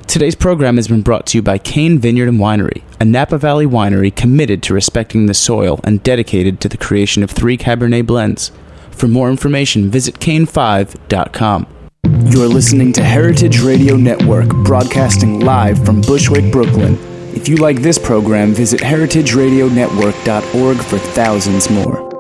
Today's program has been brought to you by Kane Vineyard and Winery, a Napa Valley winery committed to respecting the soil and dedicated to the creation of 3 Cabernet blends. For more information, visit Kane5.com. You're listening to Heritage Radio Network, broadcasting live from Bushwick, Brooklyn. If you like this program, visit heritageradionetwork.org for thousands more.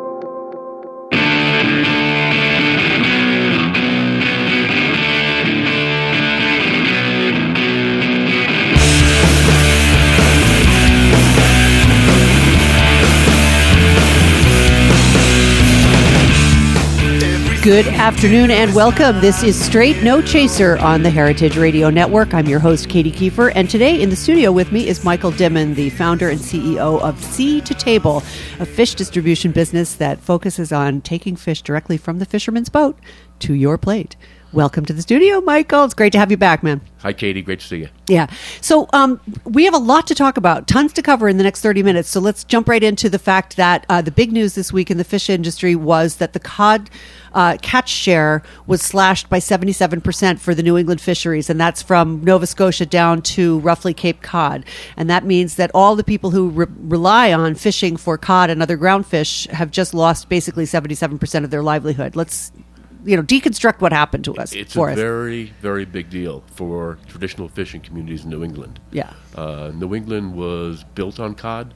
Good afternoon and welcome. This is Straight No Chaser on the Heritage Radio Network. I'm your host, Katie Kiefer, and today in the studio with me is Michael Dimon, the founder and CEO of Sea to Table, a fish distribution business that focuses on taking fish directly from the fisherman's boat to your plate. Welcome to the studio, Michael. It's great to have you back, man. Hi, Katie. Great to see you. Yeah. So we have a lot to talk about, tons to cover in the next 30 minutes. So let's jump right into the fact that the big news this week in the fish industry was that the cod catch share was slashed by 77% for the New England fisheries, and that's from Nova Scotia down to roughly Cape Cod. And that means that all the people who rely on fishing for cod and other ground fish have just lost basically 77% of their livelihood. Let's deconstruct what happened to us. It's a very, very big deal for traditional fishing communities in New England. Yeah. New England was built on cod.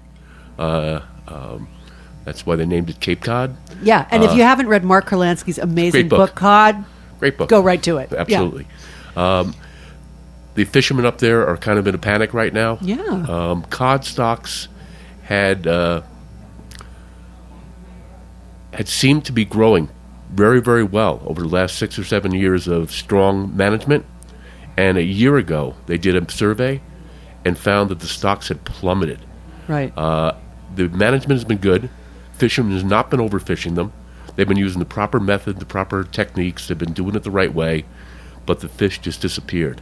That's why they named it Cape Cod. Yeah, and if you haven't read Mark Kurlansky's amazing book, Cod, great book. Go right to it. Absolutely. Yeah. The fishermen up there are kind of in a panic right now. Yeah. Cod stocks had seemed to be growing very, very well over the last 6 or 7 years of strong management. And a year ago, they did a survey and found that the stocks had plummeted. Right. The management has been good. Fishermen has not been overfishing them. They've been using the proper method, the proper techniques. They've been doing it the right way, but the fish just disappeared.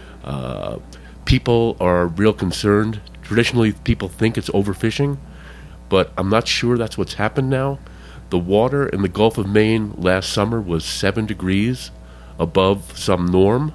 People are real concerned. Traditionally, people think it's overfishing, but I'm not sure that's what's happened now. The water in the Gulf of Maine last summer was 7 degrees above some norm.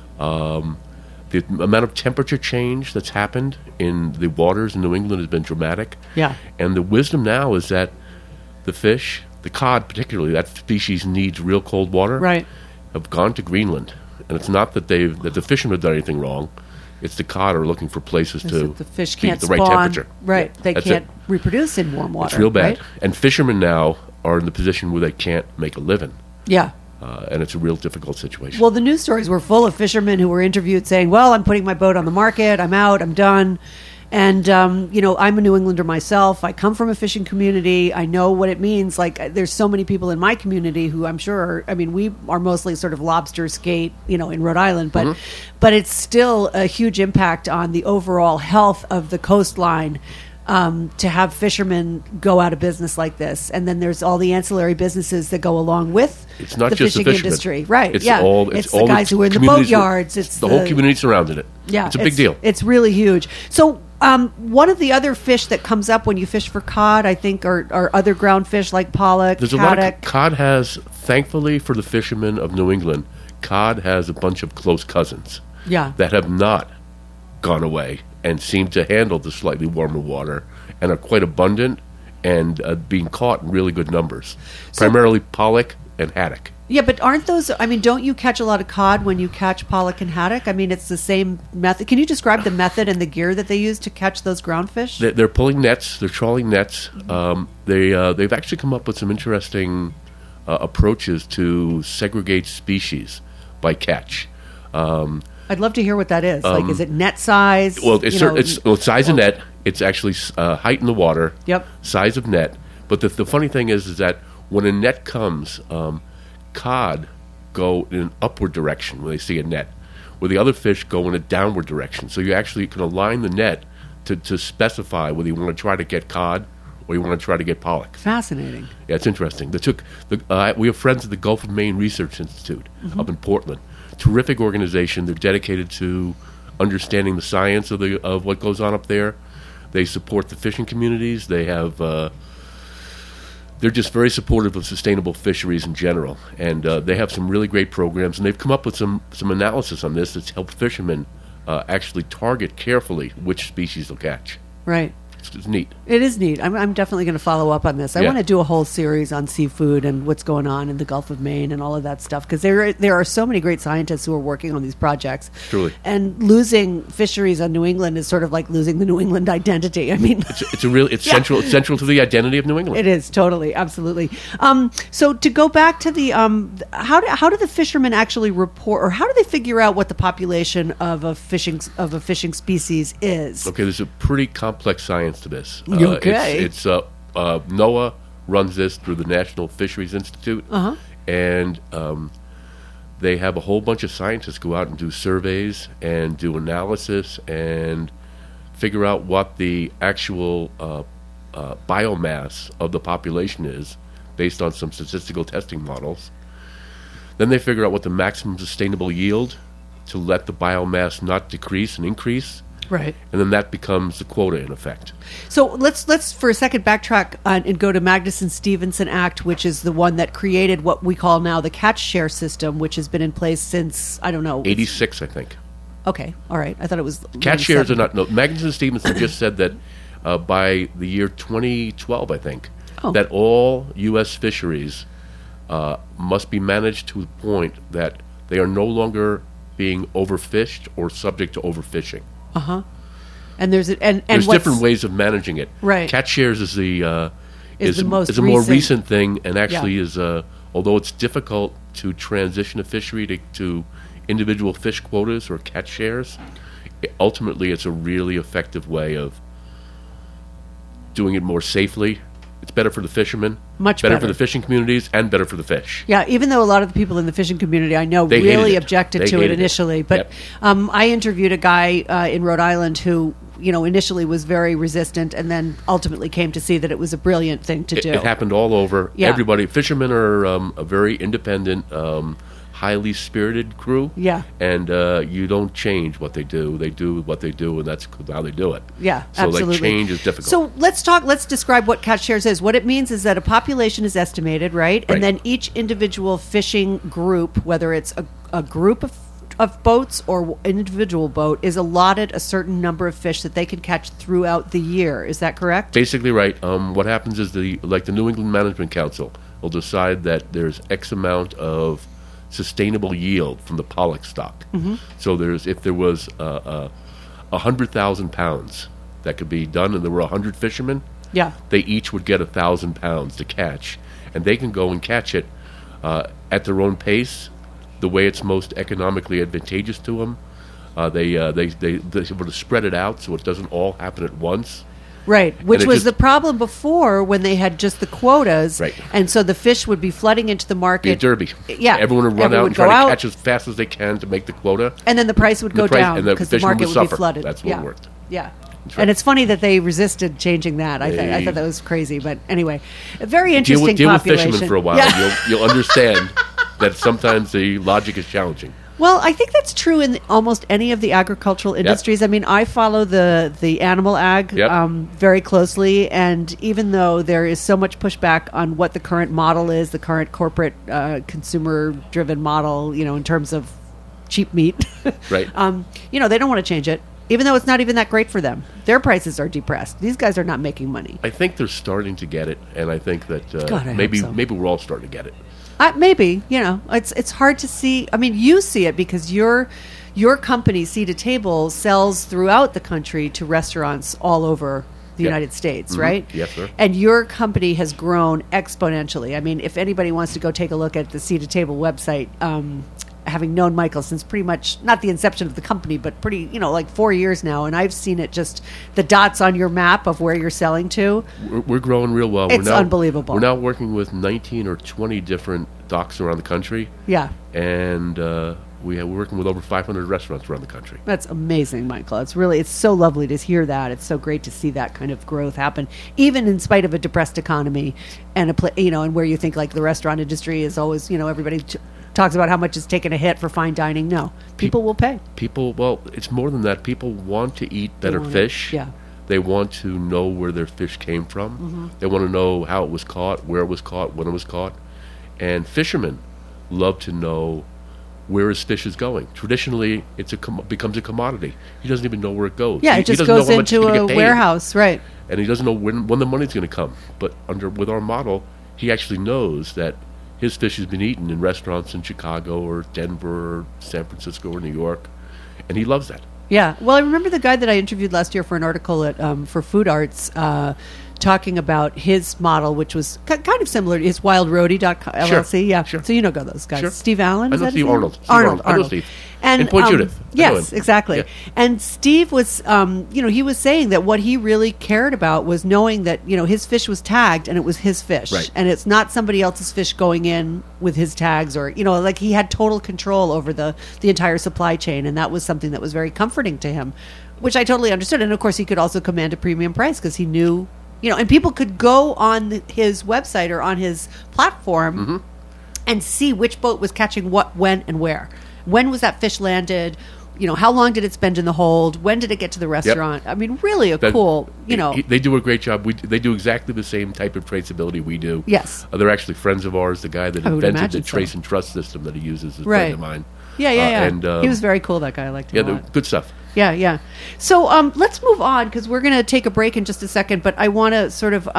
The amount of temperature change that's happened in the waters in New England has been dramatic. Yeah. And the wisdom now is that the fish, the cod particularly, that species needs real cold water, right, have gone to Greenland. And it's not that the fishermen have done anything wrong. It's the cod are looking for places to the fish be can't at the right spawn, temperature. Right. They can't reproduce in warm water. It's real bad. Right? And fishermen now are in the position where they can't make a living. Yeah. And it's a real difficult situation. Well, the news stories were full of fishermen who were interviewed saying, well, I'm putting my boat on the market. I'm out. I'm done. And, I'm a New Englander myself. I come from a fishing community. I know what it means. Like, there's so many people in my community who I'm sure, we are mostly sort of lobster skate, in Rhode Island. But but it's still a huge impact on the overall health of the coastline to have fishermen go out of business like this. And then there's all the ancillary businesses that go along with it's not the just fishing the fishermen. industry. Right, it's yeah. It's the all guys who are in the boat yards. It's the whole community surrounding it. Yeah, it's a big deal. It's really huge. So one of the other fish that comes up when you fish for cod, I think, are other ground fish like pollock, There's haddock. A lot of cod has, thankfully for the fishermen of New England, cod has a bunch of close cousins that have not gone away and seem to handle the slightly warmer water and are quite abundant and being caught in really good numbers, primarily pollock and haddock. Yeah, but aren't those, don't you catch a lot of cod when you catch pollock and haddock? It's the same method. Can you describe the method and the gear that they use to catch those ground fish? They're pulling nets. They're trawling nets. They've actually come up with some interesting approaches to segregate species by catch. I'd love to hear what that is. Is it net size? Well, it's size of net. It's actually height in the water. Yep. Size of net. But the funny thing is that when a net comes, cod go in an upward direction when they see a net, where the other fish go in a downward direction. So you actually can align the net to specify whether you want to try to get cod or you want to try to get pollock. Fascinating. Yeah, it's interesting. We have friends at the Gulf of Maine Research Institute up in Portland. Terrific organization. They're dedicated to understanding the science of what goes on up there. They support the fishing communities. They have they're just very supportive of sustainable fisheries in general, and they have some really great programs. And they've come up with some analysis on this that's helped fishermen actually target carefully which species they'll catch. Right. It's neat. It is neat. I'm definitely going to follow up on this. I Yeah. want to do a whole series on seafood and what's going on in the Gulf of Maine and all of that stuff, because there are so many great scientists who are working on these projects. Truly. And losing fisheries on New England is sort of like losing the New England identity. I mean, It's central. It's central to the identity of New England. it is totally, absolutely. So to go back to the how do the fishermen actually report, or how do they figure out what the population of a fishing species is? Okay, there's a pretty complex science to this. Okay. It's NOAA runs this through the National Fisheries Institute, and they have a whole bunch of scientists go out and do surveys and do analysis and figure out what the actual biomass of the population is based on some statistical testing models. Then they figure out what the maximum sustainable yield to let the biomass not decrease and increase. Right. And then that becomes the quota in effect. So let's for a second backtrack and go to Magnuson-Stevenson Act, which is the one that created what we call now the catch share system, which has been in place since, I don't know, 86, I think. Okay, all right. I thought it was Catch shares are 97. not. No, Magnuson-Stevenson just said that by the year 2012, I think, that all U.S. fisheries must be managed to the point that they are no longer being overfished or subject to overfishing. And there's There's what's- different ways of managing it. Right. Catch shares is the most is a more recent- recent thing, and actually Yeah. is although it's difficult to transition a fishery to individual fish quotas or catch shares, ultimately it's a really effective way of doing it more safely. It's better for the fishermen, Much better better. for the fishing communities, and better for the fish. Yeah, even though a lot of the people in the fishing community I know They hated really it. objected They to it hated it. initially, but Yep. I interviewed a guy in Rhode Island who, initially was very resistant, and then ultimately came to see that it was a brilliant thing to do. It happened all over. Yeah. Everybody, fishermen are a very independent, highly spirited crew. Yeah. And you don't change what they do. They do what they do, and that's how they do it. Yeah, so absolutely. So change is difficult. So let's describe what catch shares is. What it means is that a population is estimated, right? Right. And then each individual fishing group, whether it's a group of boats or an individual boat, is allotted a certain number of fish that they can catch throughout the year. Is that correct? Basically, right. What happens is the New England Management Council will decide that there's X amount of sustainable yield from the pollock stock. So if there was 100,000 pounds that could be done, and there were 100 fishermen, Yeah. they each would get 1,000 pounds to catch, and they can go and catch it at their own pace, the way it's most economically advantageous to them. They able to spread it out so it doesn't all happen at once. Right, which it was just- the problem before when they had just the quotas, Right. and so the fish would be flooding into the Be a market. derby. Yeah, everyone would run everyone out would and try go to out. catch as fast as they can to make the quota. And then the price would go price- down and the because the fishermen market would would be suffer. flooded. That's what worked. Yeah. right. And it's funny that they resisted changing that. I They- thought that was crazy, but anyway, a very Deal interesting with population. fishermen for a while. Yeah. You'll understand that sometimes the logic is challenging. Well, I think that's true in almost any of the agricultural industries. I mean, I follow the animal ag Yep. very closely, and even though there is so much pushback on what the current model is, the current corporate consumer-driven model, in terms of cheap meat, Right. they don't want to change it, even though it's not even that great for them. Their prices are depressed. These guys are not making money. I think they're starting to get it, and I think that God, I hope maybe so. maybe we're all starting to get it. Maybe, it's hard to see. I mean, you see it because your company, Sea to Table, sells throughout the country to restaurants all over the Yep. United States, Mhm. right? Yes, sir. And your company has grown exponentially. I mean, if anybody wants to go take a look at the Sea to Table website, having known Michael since pretty much not the inception of the company, but pretty, like 4 years now, and I've seen it, just the dots on your map of where you're selling to. We're growing real well. It's unbelievable. We're now working with 19 or 20 different docks around the country, Yeah. and we're working with over 500 restaurants around the country. That's amazing, Michael. It's so lovely to hear that. It's so great to see that kind of growth happen, even in spite of a depressed economy and and where you think like the restaurant industry is always, everybody talks about how much it's taken a hit for fine dining. No, people will pay. Well, it's more than that. People want to eat better want it. fish. Yeah. They want to know where their fish came from. They want to know how it was caught, where it was caught, when it was caught. And fishermen love to know where his fish is going. Traditionally, becomes a commodity. He doesn't even know where it goes. Yeah, He it just doesn't know goes how much he's into gonna a get paid. warehouse, right? And he doesn't know when the money's going to come. But with our model, he actually knows that his fish has been eaten in restaurants in Chicago or Denver or San Francisco or New York, and he loves that. Yeah. Well, I remember the guy that I interviewed last year for an article at for Food Arts talking about his model, which was kind of similar to his WildRoadie.com LLC. Yeah. Sure. So you know those guys. Sure. Steve Allen? I is know that his Steve name? Arnold. I know Steve. And in Point Judith. I know Yes, him. exactly. Yeah. And Steve was, he was saying that what he really cared about was knowing that, his fish was tagged and it was his fish. Right. And it's not somebody else's fish going in with his tags or, like he had total control over the entire supply chain. And that was something that was very comforting to him, which I totally understood. And of course, he could also command a premium price because he knew, and people could go on his website or on his platform and see which boat was catching what, when, and where. When was that fish landed? How long did it spend in the hold? When did it get to the restaurant? I mean, really cool, They do a great job. They do exactly the same type of traceability we do. Yes. They're actually friends of ours. The guy that I would invented imagine the trace so. and trust system that he uses is a Right. friend of mine. Yeah. And, he was very cool, that guy. I liked him a they're lot. good stuff. Yeah. So let's move on because we're going to take a break in just a second. But I want to sort of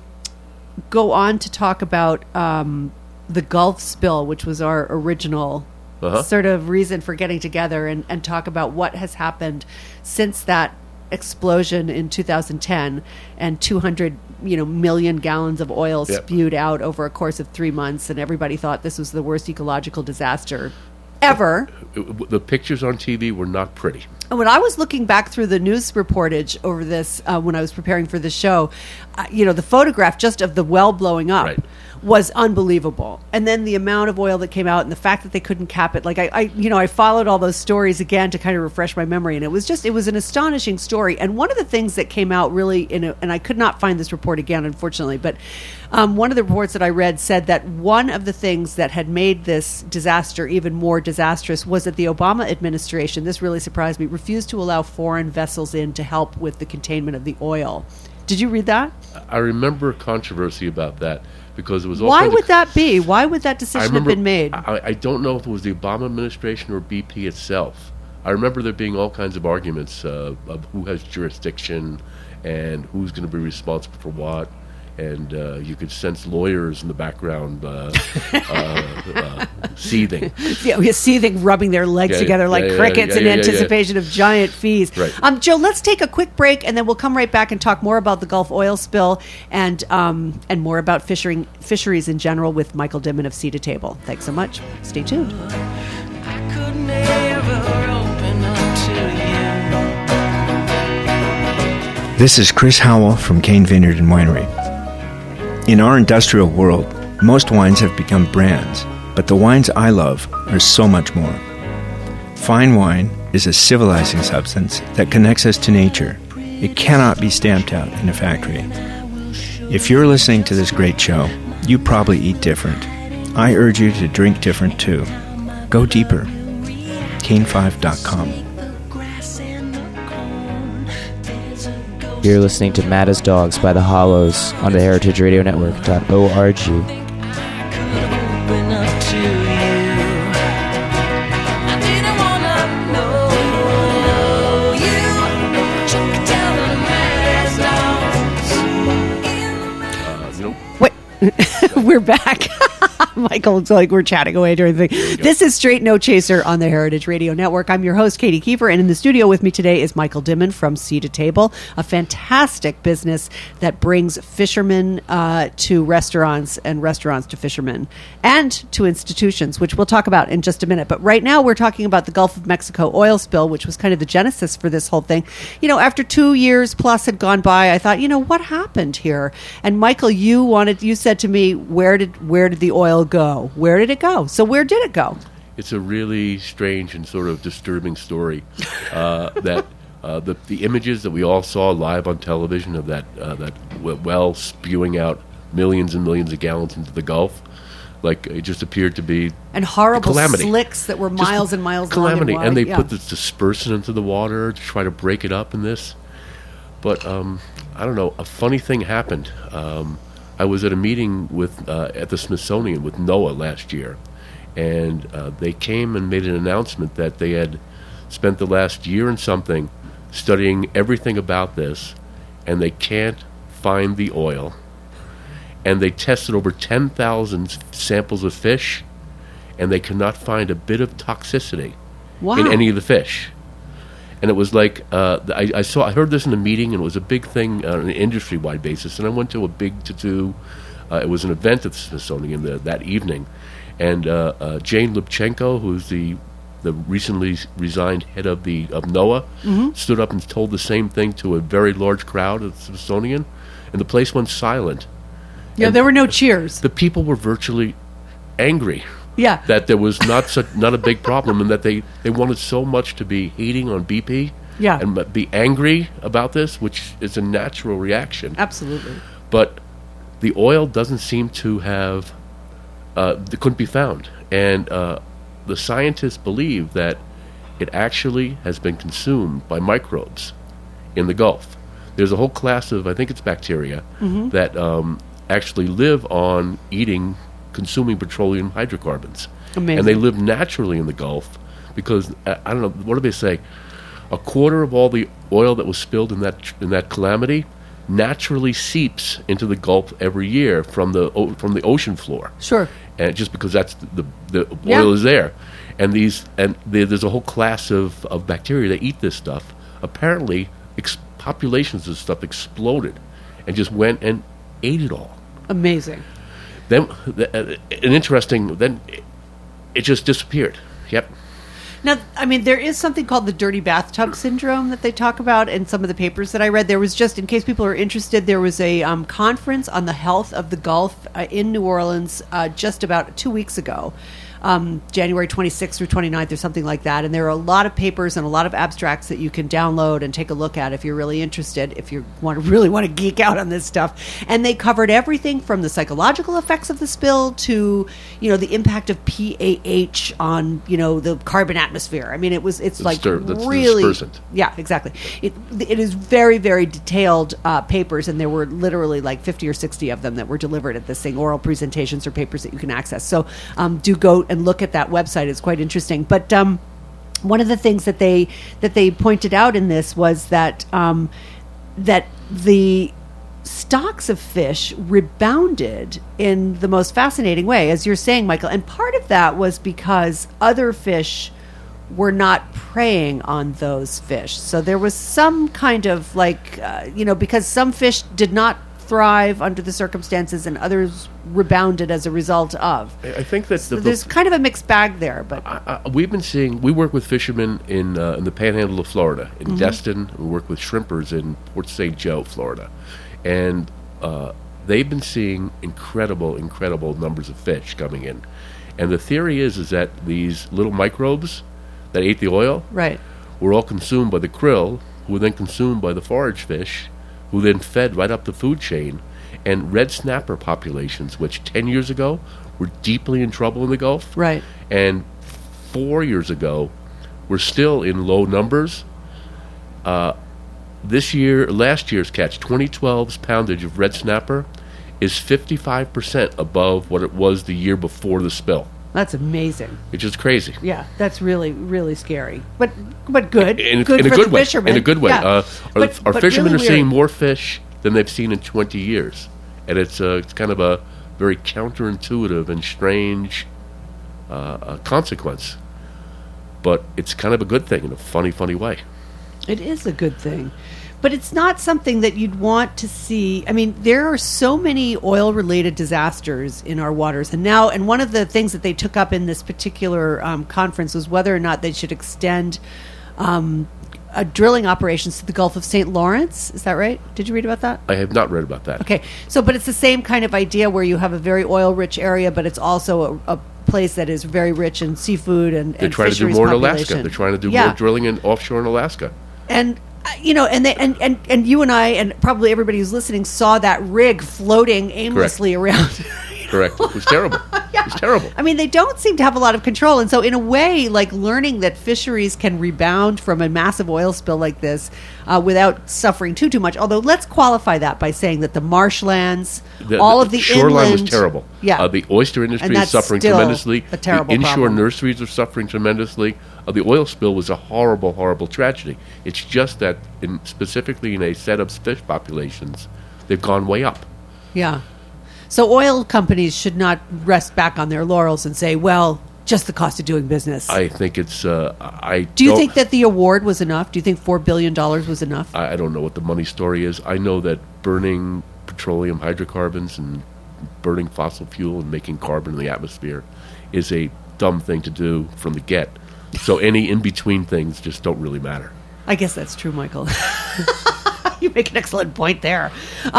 go on to talk about the Gulf spill, which was our original sort of reason for getting together and talk about what has happened since that explosion in 2010 and 200 million gallons of oil spewed out over a course of 3 months, and everybody thought this was the worst ecological disaster ever. The pictures on TV were not pretty. And when I was looking back through the news reportage over this, when I was preparing for the show, the photograph just of the well blowing up was unbelievable. And then the amount of oil that came out and the fact that they couldn't cap it. Like I followed all those stories again to kind of refresh my memory. And it was an astonishing story. And one of the things that came out really, and I could not find this report again, unfortunately, but one of the reports that I read said that one of the things that had made this disaster even more disastrous was that the Obama administration, this really surprised me, refused to allow foreign vessels in to help with the containment of the oil. Did you read that? I remember controversy about that because it was all. Why would that be? Why would that decision have been made? I don't know if it was the Obama administration or BP itself. I remember there being all kinds of arguments of who has jurisdiction and who's going to be responsible for what. And you could sense lawyers in the background seething. Yeah, seething, rubbing their legs together like crickets in anticipation of giant fees. Right. Joe, let's take a quick break, and then we'll come right back and talk more about the Gulf oil spill and more about fisheries in general with Michael Dimon of Sea to Table. Thanks so much. Stay tuned. I could never open up to you. This is Chris Howell from Cane Vineyard and Winery. In our industrial world, most wines have become brands, but the wines I love are so much more. Fine wine is a civilizing substance that connects us to nature. It cannot be stamped out in a factory. If you're listening to this great show, you probably eat different. I urge you to drink different too. Go deeper. Cane5.com. You're listening to Mad as Dogs by the Hollows on the heritageradionetwork.org. Open up to you. I didn't wanna know you. Choke down the mad dogs. Wait, we're back. Michael, it's like we're chatting away during the thing. This is Straight No Chaser on the Heritage Radio Network. I'm your host, Katie Kiefer, and in the studio with me today is Michael Dimon from Sea to Table, a fantastic business that brings fishermen to restaurants and restaurants to fishermen and to institutions, which we'll talk about in just a minute. But right now we're talking about the Gulf of Mexico oil spill, which was kind of the genesis for this whole thing. After 2 years plus had gone by, I thought, what happened here? And Michael, you said to me, where did the oil go? Where did it go? So where did it go? It's a really strange and sort of disturbing story that the images that we all saw live on television of that well spewing out millions and millions of gallons into the Gulf, like it just appeared to be and horrible calamity. Slicks that were Just miles and miles calamity. long and wide. And they put this dispersant into the water to try to break it up in this. But I don't know. A funny thing happened. I was at a meeting at the Smithsonian with NOAA last year, and they came and made an announcement that they had spent the last year and something studying everything about this, and they can't find the oil. And they tested over 10,000 samples of fish, and they cannot find a bit of toxicity Wow. in any of the fish. And it was like I heard this in a meeting, and it was a big thing on an industry-wide basis. And I went to a big to-do. It was an event at the Smithsonian that evening, and Jane Lubchenco, who's the recently resigned head of NOAA, stood up and told the same thing to a very large crowd at the Smithsonian, and the place went silent. Yeah, there were no cheers. The people were virtually angry Yeah. that there was not a big problem, and that they wanted so much to be hating on BP Yeah. and be angry about this, which is a natural reaction. Absolutely. But the oil doesn't seem to have, it couldn't be found. And the scientists believe that it actually has been consumed by microbes in the Gulf. There's a whole class of, I think it's bacteria, that actually live on consuming petroleum hydrocarbons. Amazing. And they live naturally in the Gulf because, I don't know, what do they say? A quarter of all the oil that was spilled in that calamity naturally seeps into the Gulf every year from the ocean floor. Sure. And just because that's the Yeah. oil is there, and there's a whole class of bacteria that eat this stuff. Apparently, populations of stuff exploded, and just went and ate it all. Amazing. Then then it just disappeared. Yep. Now, I mean, there is something called the dirty bathtub syndrome that they talk about in some of the papers that I read. There was just, in case people are interested, there was a conference on the health of the Gulf in New Orleans just about 2 weeks ago. January 26th through 29th or something like that. And there are a lot of papers and a lot of abstracts that you can download and take a look at if you're really interested, if you really want to geek out on this stuff. And they covered everything from the psychological effects of the spill to, the impact of PAH on, the carbon atmosphere. I mean, it's like that's the really, dispersant. yeah, exactly. It is very, very detailed papers, and there were literally like 50 or 60 of them that were delivered at this thing, oral presentations or papers that you can access. So do go and look at that website. It's quite interesting. But one of the things that they pointed out in this was that that the stocks of fish rebounded in the most fascinating way, as you're saying, Michael. And part of that was because other fish were not preying on those fish. So there was some kind of because some fish did not thrive under the circumstances and others rebounded as a result of. I think that There's kind of a mixed bag there, but we work with fishermen in the Panhandle of Florida, in Destin. We work with shrimpers in Port St. Joe, Florida, and they've been seeing incredible numbers of fish coming in. And the theory is that these little microbes that ate the oil, right, were all consumed by the krill, who were then consumed by the forage fish, who then fed right up the food chain. And red snapper populations, which 10 years ago were deeply in trouble in the Gulf, right, and 4 years ago were still in low numbers. Last year's catch, 2012's poundage of red snapper, is 55% above what it was the year before the spill. that's amazing. It's just crazy. Yeah, that's really, really scary, but good. In good a for good the way. fishermen. In a good way. Yeah. Our fishermen really are seeing weird. more fish than they've seen in 20 years. And it's kind of a very counterintuitive and strange consequence. But it's kind of a good thing in a funny way. It is a good thing. But it's not something that you'd want to see. I mean, there are so many oil-related disasters in our waters. And one of the things that they took up in this particular conference was whether or not they should extend drilling operations to the Gulf of St. Lawrence. Is that right? Did you read about that? I have not read about that. Okay. But it's the same kind of idea where you have a very oil-rich area, but it's also a place that is very rich in seafood and They're trying to do fisheries more in population. Alaska. They're trying to do Yeah. more drilling offshore in Alaska. And and you and I and probably everybody who's listening saw that rig floating aimlessly around. Correct. It was terrible. Yeah, It's terrible. I mean, they don't seem to have a lot of control. And so, in a way, like learning that fisheries can rebound from a massive oil spill like this without suffering too much. Although, let's qualify that by saying that the marshlands, all of the shoreline inland, was terrible. Yeah. The oyster industry And is that's suffering still tremendously. a terrible the inshore problem. nurseries are suffering tremendously. The oil spill was a horrible, horrible tragedy. It's just that, specifically in a set of fish populations, they've gone way up. Yeah. So oil companies should not rest back on their laurels and say, well, just the cost of doing business. I think it's. I Do you don't- think that the award was enough? Do you think $4 billion was enough? I don't know what the money story is. I know that burning petroleum hydrocarbons and burning fossil fuel and making carbon in the atmosphere is a dumb thing to do from the get. So any in-between things just don't really matter. I guess that's true, Michael. You make an excellent point there.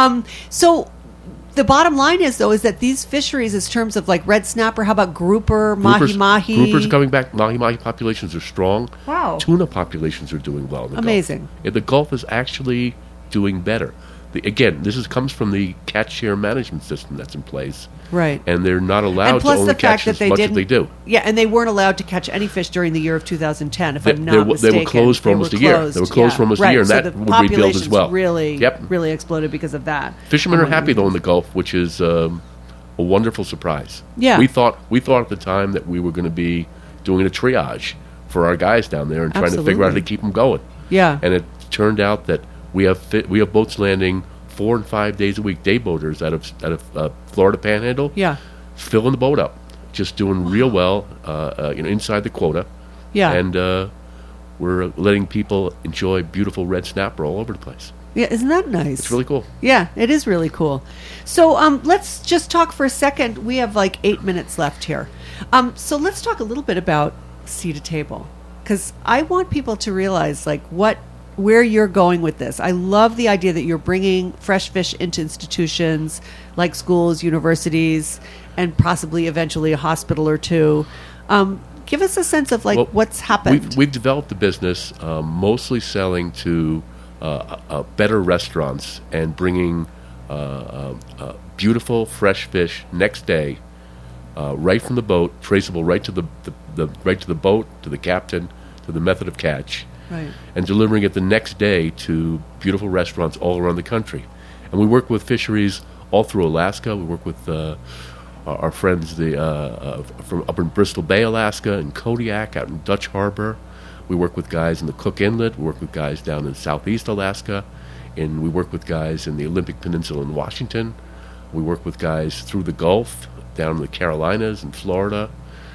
So the bottom line is, though, is that these fisheries, in terms of like red snapper, how about grouper, mahi-mahi? Groupers are coming back. Mahi-mahi populations are strong. Wow. Tuna populations are doing well in the Amazing. Gulf. Yeah, the Gulf is actually doing better. Again, comes from the catch share management system that's in place. Right. And they're not allowed And plus to only the fact catch that as they much as didn't. they do. Yeah, and they weren't allowed to catch any fish during the year of 2010, if I'm They not were mistaken. closed for almost a year. They were closed for almost a right. year, and so that the would rebuild as populations well. really, Yep. really exploded because of that. Fishermen are Among happy other though in things. the Gulf, which is a wonderful surprise. Yeah. we thought at the time that we were going to be doing a triage for our guys down there and trying to figure out how to Absolutely. keep them going. Yeah. And it turned out that we have boats landing 4 and 5 days a week, day boaters out of Florida Panhandle. Yeah. Filling the boat up, just doing real well, inside the quota. Yeah. And we're letting people enjoy beautiful red snapper all over the place. Yeah, isn't that nice? It's really cool. Yeah, it is really cool. So let's just talk for a second. We have like 8 minutes left here. So let's talk a little bit about Sea to Table, because I want people to realize like where you're going with this. I love the idea that you're bringing fresh fish into institutions like schools, universities, and possibly eventually a hospital or two. Give us a sense of like Well, what's happened. We've developed the business mostly selling to better restaurants and bringing beautiful fresh fish next day, right from the boat, traceable right to the boat, to the captain, to the method of catch, Right. and delivering it the next day to beautiful restaurants all around the country. And we work with fisheries all through Alaska. We work with our friends from up in Bristol Bay, Alaska, and Kodiak, out in Dutch Harbor. We work with guys in the Cook Inlet. We work with guys down in southeast Alaska. And we work with guys in the Olympic Peninsula in Washington. We work with guys through the Gulf, down in the Carolinas and Florida,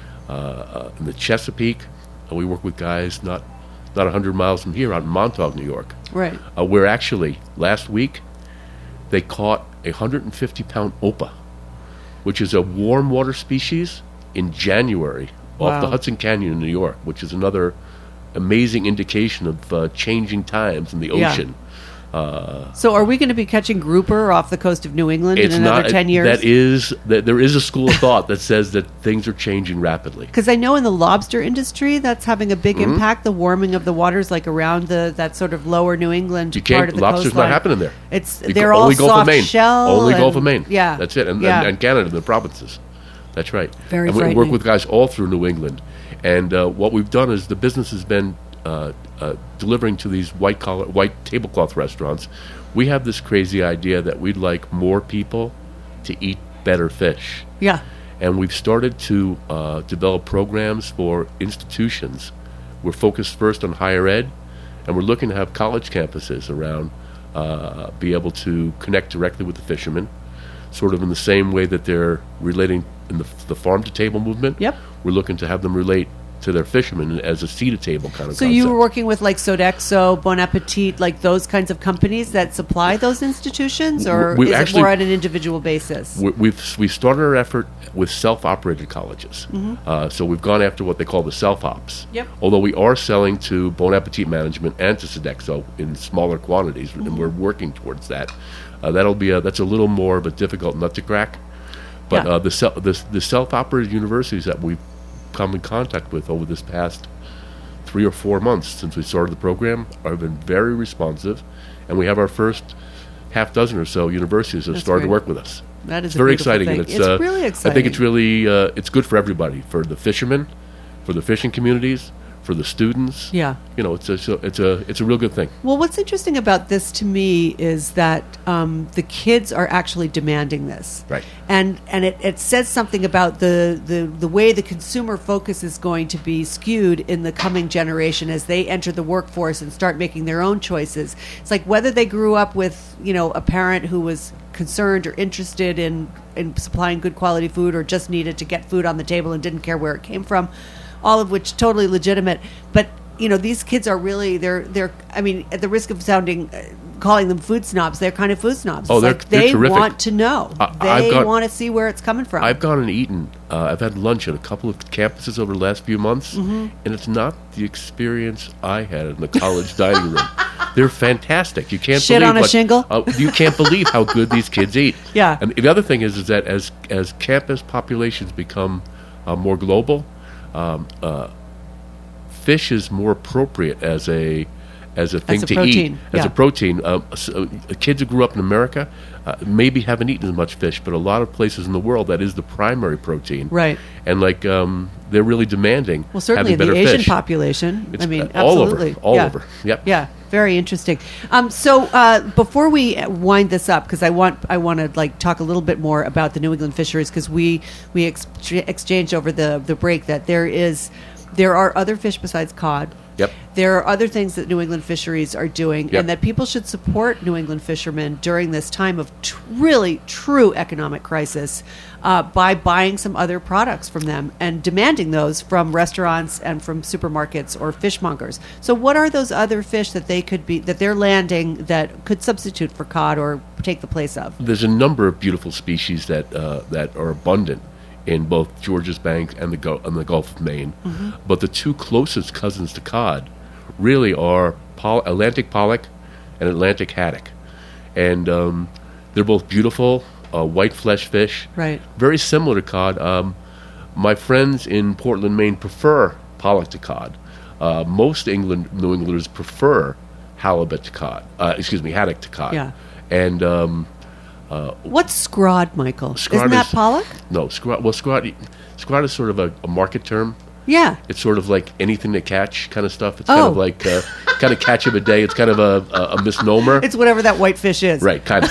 in the Chesapeake. And we work with guys not 100 miles from here, out in Montauk, New York. Right. Where actually, last week, they caught a 150-pound opa, which is a warm water species, in January off the Wow. Hudson Canyon in New York, which is another amazing indication of changing times in the Yeah. ocean. So are we going to be catching grouper off the coast of New England in It's another not 10 years? There is a school of thought that says that things are changing rapidly. Because I know in the lobster industry, that's having a Mm-hmm. big impact. The warming of the waters, like around that sort of lower New England You part can't. of the Lobster's coastline. not happening there. They're all only Gulf of soft Maine. shell. Only and- Gulf of Maine. Yeah, that's it. And Canada, the provinces. That's right. Very and we work frightening. with guys all through New England. And what we've done is the business has been delivering to these white tablecloth restaurants. We have this crazy idea that we'd like more people to eat better fish. Yeah. And we've started to develop programs for institutions. We're focused first on higher ed, and we're looking to have college campuses around be able to connect directly with the fishermen, sort of in the same way that they're relating in the farm-to-table movement. Yep. We're looking to have them relate to their fishermen as a sea-to-table kind of So concept. you were working with like Sodexo, Bon Appetit, like those kinds of companies that supply those institutions, or We is actually- it more on an individual basis? We've started our effort with self-operated colleges. So we've gone after what they call the self-ops. Yep. Although we are selling to Bon Appetit Management and to Sodexo in smaller quantities, and we're working towards that. That's a little more of a difficult nut to crack. But Yeah. the self-operated universities that we've come in contact with over this past 3 or 4 months since we started the program have been very responsive, and we have our first half dozen or so universities that have That's started to great. work with us. That is It's a very beautiful exciting. thing. And It's really exciting. I think it's really it's good for everybody, for the fishermen, for the fishing communities, for the students. Yeah. You know, it's a real good thing. Well, what's interesting about this to me is that the kids are actually demanding this, Right. And it says something about the way the consumer focus is going to be skewed in the coming generation as they enter the workforce and start making their own choices. It's like whether they grew up with a parent who was concerned or interested in supplying good quality food or just needed to get food on the table and didn't care where it came from. All of which totally legitimate, but these kids are really they're. I mean, at the risk of sounding calling them food snobs, they're kind of food snobs. Oh, It's they're they terrific. want to know. They want to see where it's coming from. I've gone and eaten. I've had lunch at a couple of campuses over the last few months, Mm-hmm. and it's not the experience I had in the college dining room. They're fantastic. You can't Shit believe on a shingle? You can't believe how good these kids eat. Yeah. And the other thing is that as campus populations become more global, fish is more appropriate as a thing a to protein, eat, as yeah. a protein. Kids who grew up in America maybe haven't eaten as much fish, but a lot of places in the world that is the primary protein. Right. And they're really demanding. Well, certainly in having the better Asian fish. population. It's I mean, all absolutely. over, all Yeah. over. Yep. Yeah, very interesting. So before we wind this up, because I want to talk a little bit more about the New England fisheries, because we exchanged over the break that there are other fish besides cod. Yep. There are other things that New England fisheries are doing, Yep. and that people should support New England fishermen during this time of really true economic crisis by buying some other products from them and demanding those from restaurants and from supermarkets or fishmongers. So, what are those other fish that they're landing that could substitute for cod or take the place of? There's a number of beautiful species that are abundant in both Georges Bank and the Gulf of Maine. Mm-hmm. But the two closest cousins to cod really are Atlantic pollock and Atlantic haddock. And they're both beautiful, white flesh fish. Right. Very similar to cod. My friends in Portland, Maine prefer pollock to cod. Most New Englanders prefer halibut to cod. Haddock to cod. Yeah. And What's scrod, Michael? Scrod Isn't that is- pollock? no, scrod is sort of a market term. Yeah. It's sort of like anything to catch kind of stuff. It's Oh. kind of like kind of catch of a day. It's kind of a misnomer. It's whatever that white fish is. Right, kind of.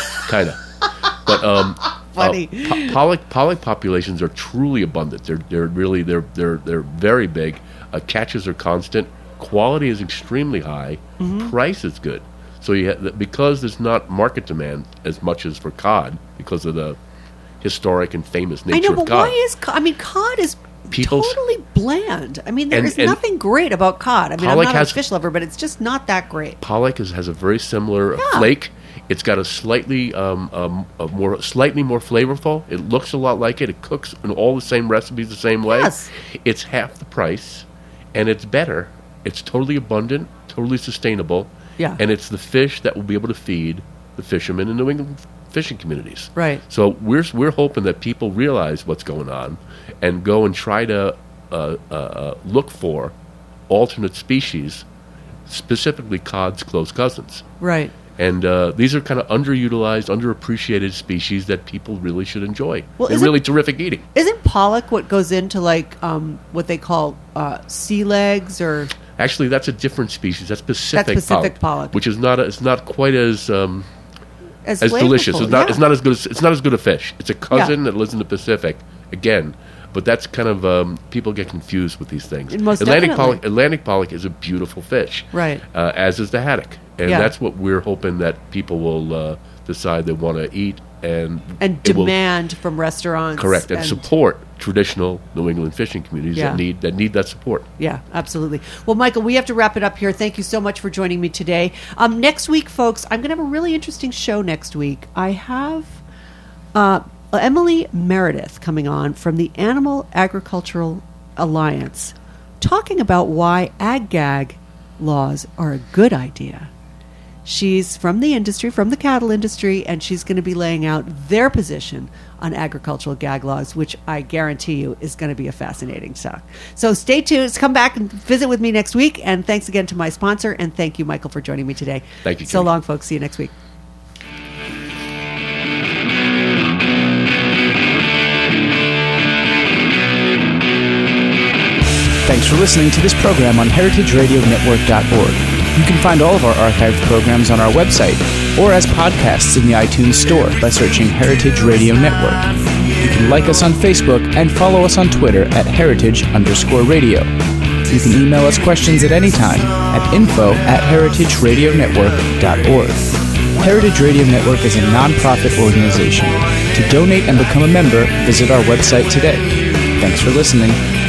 But Funny. pollock populations are truly abundant. They're very big. Catches are constant. Quality is extremely high. Mm-hmm. Price is good. So because there's not market demand as much as for cod because of the historic and famous I nature know, but of cod. why is cod? I mean, cod is People's- totally bland. I mean, there And- is and nothing great about cod. I mean, I'm pollock not has- a fish lover, but it's just not that great. Pollock has a very similar Yeah. flake. It's got a slightly slightly more flavorful. It looks a lot like it. It cooks in all the same recipes the same way. Yes. It's half the price, and it's better. It's totally abundant, totally sustainable. Yeah. And it's the fish that will be able to feed the fishermen in New England fishing communities. Right. So we're hoping that people realize what's going on and go and try to look for alternate species, specifically cod's close cousins. Right. And these are kind of underutilized, underappreciated species that people really should enjoy. Well, They're isn't- really terrific eating. Isn't pollock what goes into what they call sea legs or? Actually, that's a different species. That's Pacific, Pacific pollock. which is not it's not quite as As delicious. flavorful, It's not yeah. it's not as good. It's not as good a fish. It's a cousin that lives in the Pacific again. But that's kind of people get confused with these things. Most definitely. Atlantic pollock is a beautiful fish, Right. As is the haddock, and Yeah. that's what we're hoping that people will decide they want to eat and it will- demand from restaurants. correct and support traditional New England fishing communities Yeah. that need that support. Yeah, absolutely. Well, Michael, we have to wrap it up here. Thank you so much for joining me today. Next week, folks, I'm going to have a really interesting show next week. I have Emily Meredith coming on from the Animal Agricultural Alliance talking about why ag-gag laws are a good idea. She's from the industry, from the cattle industry, and she's going to be laying out their position on agricultural gag laws, which I guarantee you is going to be a fascinating talk. So stay tuned. Come back and visit with me next week. And thanks again to my sponsor. And thank you, Michael, for joining me today. Thank you, So Katie. long, folks. See you next week. for listening to this program on heritageradionetwork.org. You can find all of our archived programs on our website or as podcasts in the iTunes Store by searching Heritage Radio Network. You can like us on Facebook and follow us on Twitter at heritage_radio. You can email us questions at any time at info@heritageradionetwork.org. Heritage Radio Network is a non-profit organization. To donate and become a member, visit our website today. Thanks for listening.